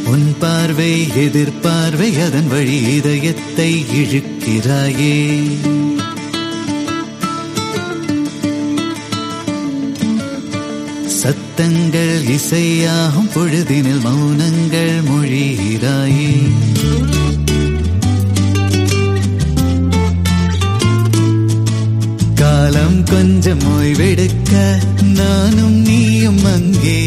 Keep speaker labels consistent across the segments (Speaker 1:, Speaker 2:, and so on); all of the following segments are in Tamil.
Speaker 1: உன் பார்வை எதிர்பார்வை அதன் வழி இதயத்தை இழுக்கிறாயே. சத்தங்கள் இசையாகும் பொழுதினில் மௌனங்கள் மொழிகிறாயே. காலம் கொஞ்சம் ஓய்வெடுக்க நானும் நீயும் அங்கே.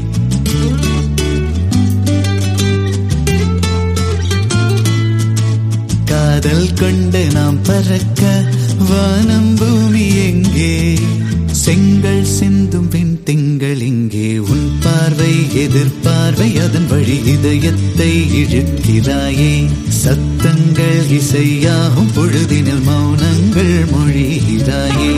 Speaker 1: காதல் கொண்டு நாம் பறக்க வானம் பூமி எங்கே. செங்கல் சிந்தும் பெண் திங்கள் இங்கே. உன் பார்வை எதிர்பார்வை அதன் வழி இதயத்தை இழுக்கிறாயே. சத்தங்கள் இசையாகும் பொழுதினில் மௌனங்கள் மொழிகிறாயே.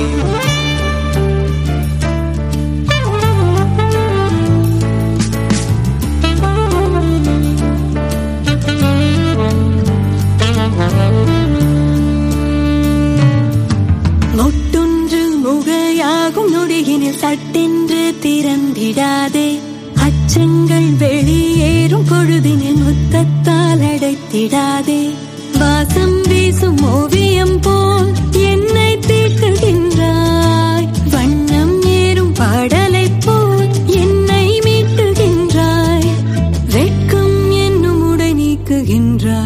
Speaker 2: சட்டென்று திறந்திடாதே. அச்சங்கள் வெளியேறும் பொழுதினில் முத்தத்தால் அடைத்திடாதே. வாசம் வீசும் ஓவியம் போல் என்னை தீட்டுகின்றாய். வண்ணம் ஏறும் பாடலை போல் என்னை மீட்டுகின்றாய். வெட்கம் என்னும் உடை நீக்குகின்றாய்.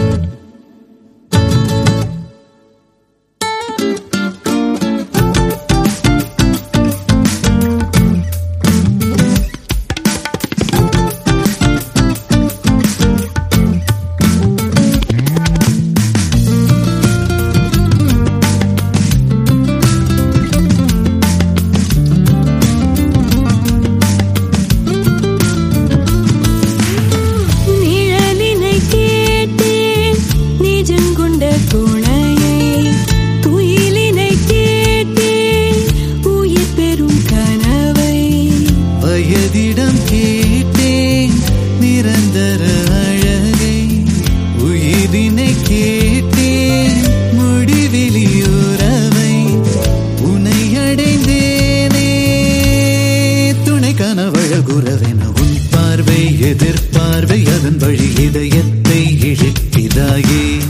Speaker 1: வயதிடம் கேட்டேன் நிரந்தர அழகை. உயிரினை கேட்டேன் முடிவிலியுறவை. உன்னை அடைந்தேனே துணை கனவழகுறவென. உன் பார்வை எதிர்பார்வை அதன் வழி இதயத்தை இழுக்கிறாயே.